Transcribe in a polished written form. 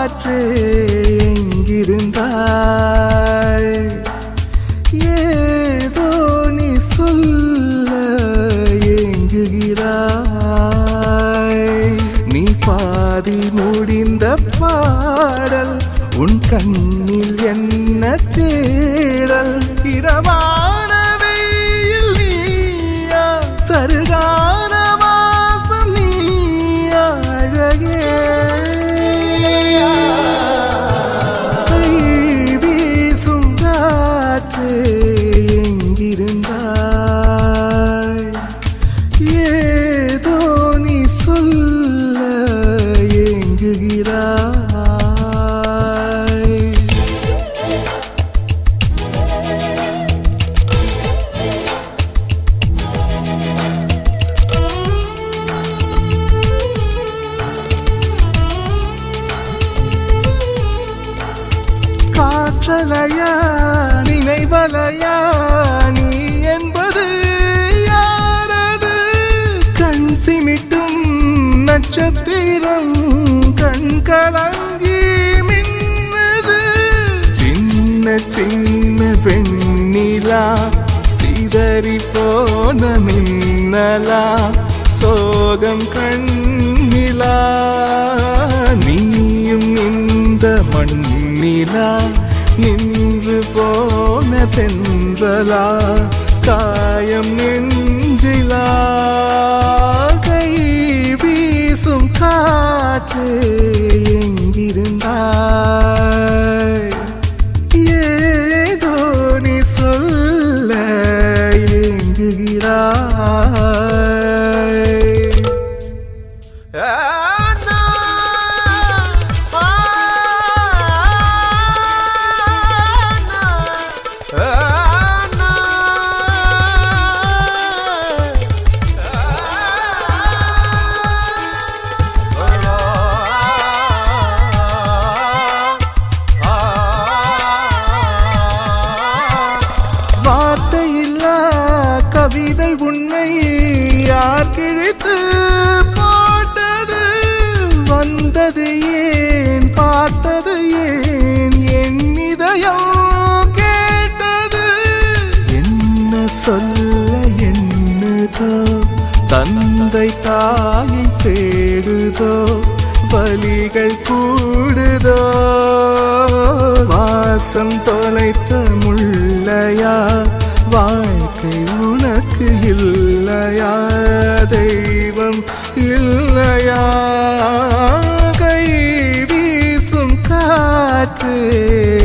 காற்றே எங்கிருந்தாய் ஏதோ நீ சொல்ல ஏங்குகிறாய் நீ பாதி முடிந்த பாடல் உன் கண்ணில் என்ன தேடல் இரவான வெயில் நீயா சருகான வாசம் நீயா அழகே கை வீசும் காற்றே எங்கிருந்தாய் ஏதோ நீ சொல்ல ஏங்குகிறாய் காற்றலையா நினைவலையா நீ என்பது யாரது கண் சிமிட்டும் நட்சத்திரம் கண் கலங்கி மின்னது சின்ன சின்ன வெண்ணிலா சிதறி போன மின்னலா சோகம் கண்ணிலா நீயும் இந்த மண்ணிலா நின்று போன தென்றலா காயம் நெஞ்சிலா கை வீசும் காற்றே எங்கிருந்தாய் ஏதோ நீ சொல்ல ஏங்குகிறாய் வார்த்தையில்லா கவிதை உன்னை யார் கிழித்து போட்டது வந்தது ஏன் பார்த்தது ஏன் என் இதயம் கேட்டது என்ன சொல்ல என்னதோ தந்தை தாயை தேடுதோ வலிகள் கூடுதோ வாசம் தொலைத்த முள்ளையா வாழ்க்கை உனக்கு இல்லையா தெய்வம் இல்லையா கை வீசும் காற்றே